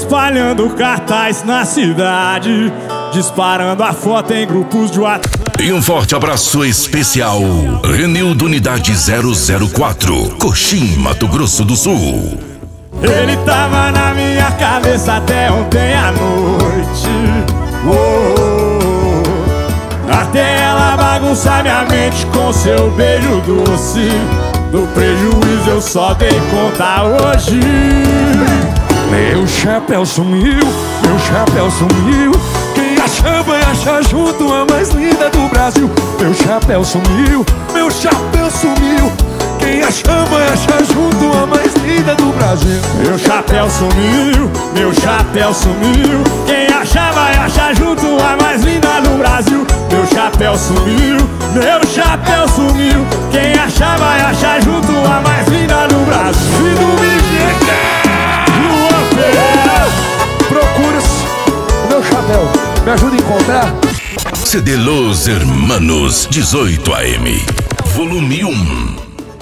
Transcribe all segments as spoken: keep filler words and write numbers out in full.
espalhando cartaz na cidade, disparando a foto em grupos de WhatsApp. E um forte abraço especial, Renildo Unidade zero zero quatro, Coxim, Mato Grosso do Sul. Ele tava na minha cabeça até ontem à noite, oh, até ela bagunçar minha mente com seu beijo doce. Do prejuízo eu só dei conta hoje. Meu chapéu sumiu, meu chapéu sumiu. Quem acha vai achar junto a mais linda do Brasil. Meu chapéu sumiu, meu chapéu sumiu. Quem acha vai achar junto a mais linda do Brasil. Meu chapéu sumiu, meu chapéu sumiu. Quem achar vai achar junto a mais linda do Brasil. Meu chapéu sumiu, meu chapéu sumiu. Quem achar vai achar junto a mais linda do Brasil. E no procura o meu chapéu, me ajuda a encontrar. C D Los Hermanos dezoito A M, volume um.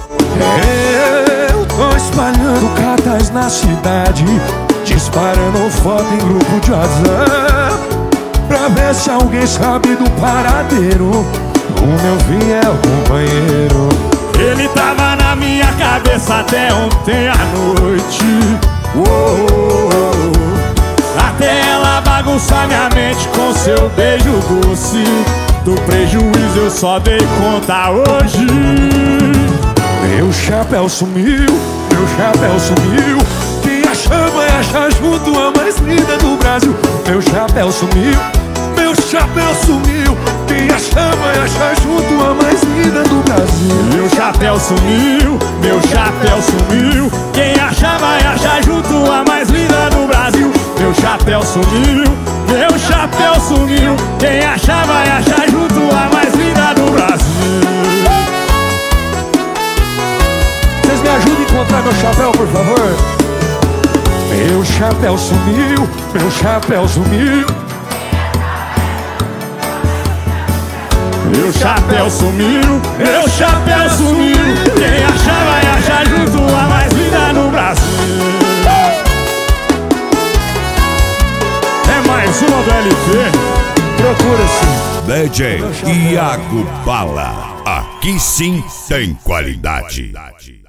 Eu tô espalhando cartaz na cidade, disparando foto em grupo de WhatsApp, pra ver se alguém sabe do paradeiro o meu fiel companheiro. Ele tava na minha cabeça até ontem à noite, oh, oh, oh. Até ela bagunçar minha mente com seu beijo doce. Do prejuízo eu só dei conta hoje. Meu chapéu sumiu, meu chapéu sumiu. Quem achar vai achar junto a mais linda do Brasil. Meu chapéu sumiu, meu chapéu sumiu. Quem achar vai achar junto a mais linda do Brasil. Meu chapéu sumiu, meu chapéu sumiu. Quem achar vai achar junto a mais linda do Brasil. Meu chapéu sumiu, meu chapéu sumiu. Quem achar vai achar junto a mais linda do Brasil. Vocês me ajudem a encontrar meu chapéu, por favor. Meu chapéu sumiu, meu chapéu sumiu. Meu chapéu sumiu, meu chapéu sumiu. Quem achar vai achar junto a mais linda no Brasil. É mais uma do L P. Procura-se D J Iago Bala. Aqui sim tem qualidade.